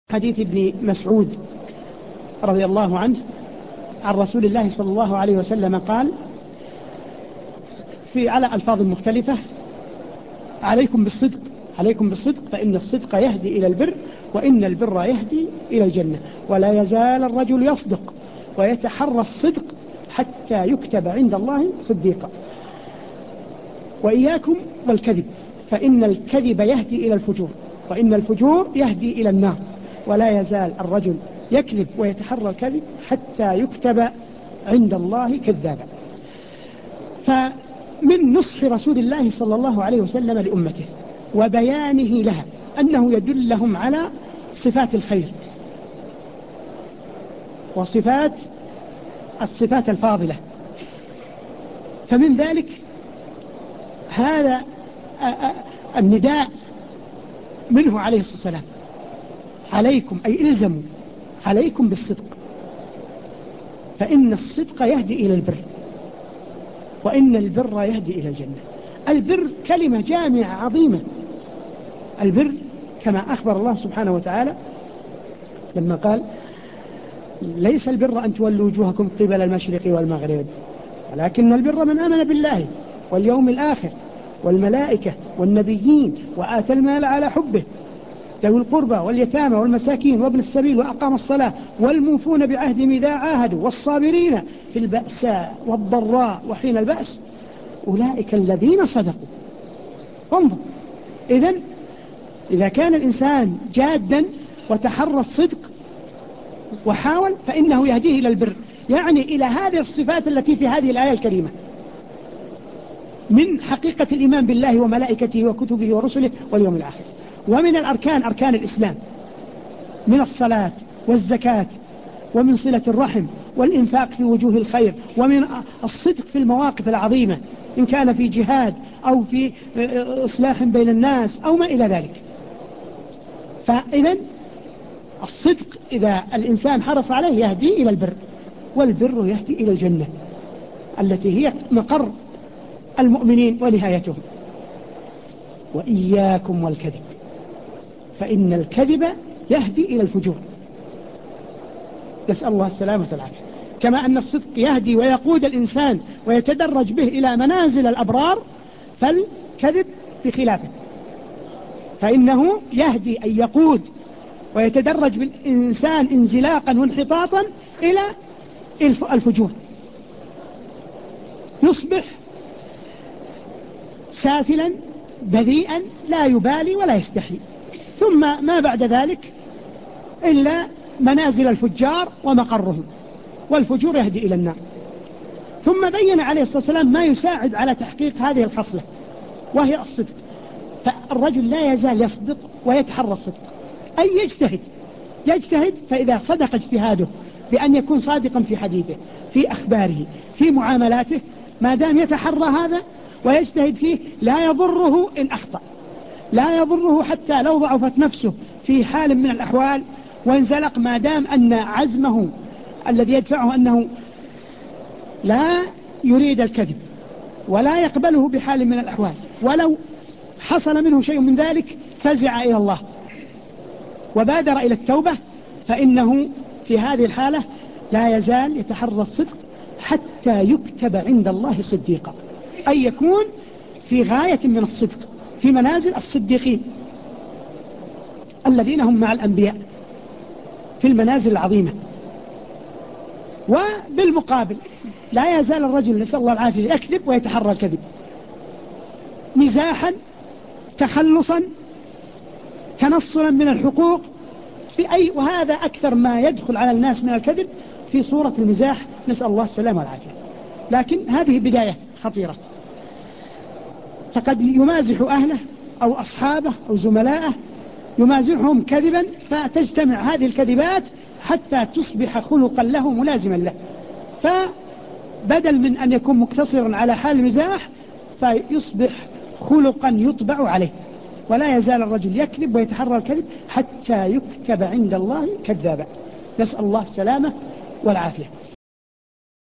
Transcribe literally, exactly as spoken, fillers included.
حديث ابن مسعود رضي الله عنه عن رسول الله صلى الله عليه وسلم قال في على ألفاظ مختلفة: عليكم بالصدق عليكم بالصدق فإن الصدق يهدي إلى البر وإن البر يهدي إلى الجنة، ولا يزال الرجل يصدق ويتحرى الصدق حتى يكتب عند الله صديقا، وإياكم والكذب فإن الكذب يهدي إلى الفجور وإن الفجور يهدي إلى النار، ولا يزال الرجل يكذب ويتحرى الكذب حتى يكتب عند الله كذابا. فمن نصح رسول الله صلى الله عليه وسلم لأمته وبيانه لها أنه يدلهم على صفات الخير وصفات الصفات الفاضلة، فمن ذلك هذا النداء منه عليه الصلاة والسلام: عليكم أي إلزموا عليكم بالصدق فإن الصدق يهدي إلى البر وإن البر يهدي إلى الجنة. البر كلمة جامعة عظيمة. البر كما أخبر الله سبحانه وتعالى لما قال: ليس البر أن تولوا وجوهكم قبل المشرق والمغرب ولكن البر من آمن بالله واليوم الآخر والملائكة والنبيين وآتى المال على حبه ذوي القربى واليتامى والمساكين وابن السبيل وأقام الصلاة والموفون بعهدهم إذا عاهدوا والصابرين في البأساء والضراء وحين البأس أولئك الذين صدقوا. انظر، إذن إذا كان الإنسان جادا وتحرى الصدق وحاول فإنه يهديه إلى البر، يعني إلى هذه الصفات التي في هذه الآية الكريمة من حقيقة الإيمان بالله وملائكته وكتبه ورسله واليوم الآخر، ومن الأركان أركان الإسلام من الصلاة والزكاة ومن صلة الرحم والإنفاق في وجوه الخير ومن الصدق في المواقف العظيمة إن كان في جهاد أو في إصلاح بين الناس أو ما إلى ذلك. فإذن الصدق إذا الإنسان حرص عليه يهدي إلى البر، والبر يهدي إلى الجنة التي هي مقر المؤمنين ونهايتهم. وإياكم والكذب فإن الكذب يهدي إلى الفجور، نسأل الله السلامة والعافية. كما أن الصدق يهدي ويقود الإنسان ويتدرج به إلى منازل الأبرار، فالكذب بخلافه، فإنه يهدي أن يقود ويتدرج بالإنسان انزلاقا وانحطاطا إلى الفجور، يصبح سافلا بذيئا لا يبالي ولا يستحي، ثم ما بعد ذلك إلا منازل الفجار ومقرهم، والفجور يهدي إلى النار. ثم بين عليه الصلاة والسلام ما يساعد على تحقيق هذه الخصلة وهي الصدق، فالرجل لا يزال يصدق ويتحرى الصدق، أي يجتهد يجتهد فإذا صدق اجتهاده بأن يكون صادقا في حديثه في أخباره في معاملاته، ما دام يتحرى هذا ويجتهد فيه لا يضره إن أخطأ، لا يضره حتى لو ضعفت نفسه في حال من الأحوال وانزلق، ما دام أن عزمه الذي يدفعه أنه لا يريد الكذب ولا يقبله بحال من الأحوال، ولو حصل منه شيء من ذلك فزع إلى الله وبادر إلى التوبة، فإنه في هذه الحالة لا يزال يتحرى الصدق حتى يكتب عند الله صديقا، أي يكون في غاية من الصدق في منازل الصديقين الذين هم مع الأنبياء في المنازل العظيمة. وبالمقابل لا يزال الرجل نسأل الله العافية يكذب ويتحرى الكذب مزاحا تخلصا تنصلا من الحقوق بأي، وهذا أكثر ما يدخل على الناس من الكذب في صورة المزاح، نسأل الله السلامة والعافية. لكن هذه بداية خطيرة، فقد يمازح أهله أو أصحابه أو زملائه يمازحهم كذبا، فتجتمع هذه الكذبات حتى تصبح خلقا له ملازما له، فبدل من أن يكون مقتصرا على حال المزاح فيصبح خلقا يطبع عليه، ولا يزال الرجل يكذب ويتحرى الكذب حتى يكتب عند الله كذابا، نسأل الله السلامة والعافية.